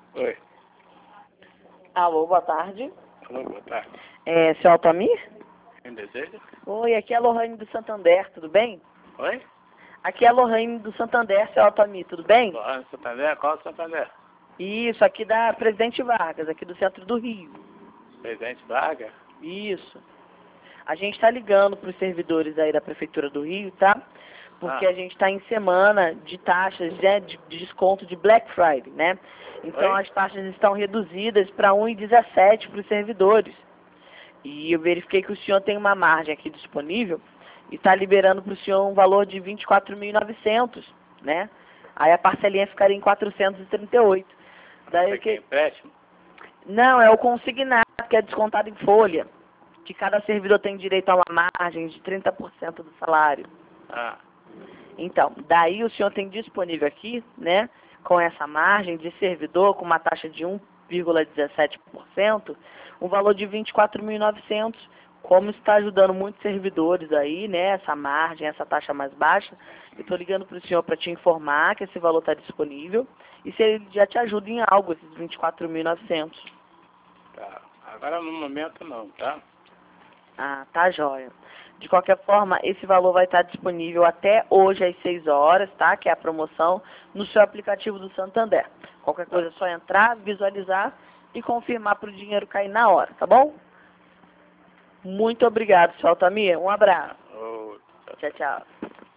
Oi. Alô, boa tarde. Alô, boa tarde. Seu Altamir? Quem deseja? Oi, aqui é a Lohane do Santander, tudo bem? Oi? Aqui é a Lohane do Santander, seu Altamir, tudo bem? Lohane Santander? Qual Santander? Isso, aqui da Presidente Vargas, aqui do centro do Rio. Presidente Vargas? Isso. A gente está ligando para os servidores aí da Prefeitura do Rio, tá? Porque a gente está em semana de taxas, né, de desconto de Black Friday, né? Então Oi? as taxas estão reduzidas para 1,17 para os servidores. E eu verifiquei que o senhor tem uma margem aqui disponível e está liberando para o senhor um valor de 24.900, né? Aí a parcelinha ficaria em 438. Daí Você o quer que... empréstimo? Não, é o consignado, que é descontado em folha. Que cada servidor tem direito a uma margem de 30% do salário. Ah, Então, daí o senhor tem disponível aqui, né, com essa margem de servidor, com uma taxa de 1,17%, um valor de 24.900, como está ajudando muitos servidores aí, né, essa margem, essa taxa mais baixa. Eu estou ligando para o senhor para te informar que esse valor está disponível e se ele já te ajuda em algo, esses 24.900. tá. Agora no momento não, tá? Ah, tá jóia. De qualquer forma, esse valor vai estar disponível até hoje às 6 horas, tá? Que é a promoção no seu aplicativo do Santander. Qualquer coisa é só entrar, visualizar e confirmar para o dinheiro cair na hora, tá bom? Muito obrigado, seu Altamir. Um abraço. Ô, Tchau, tchau.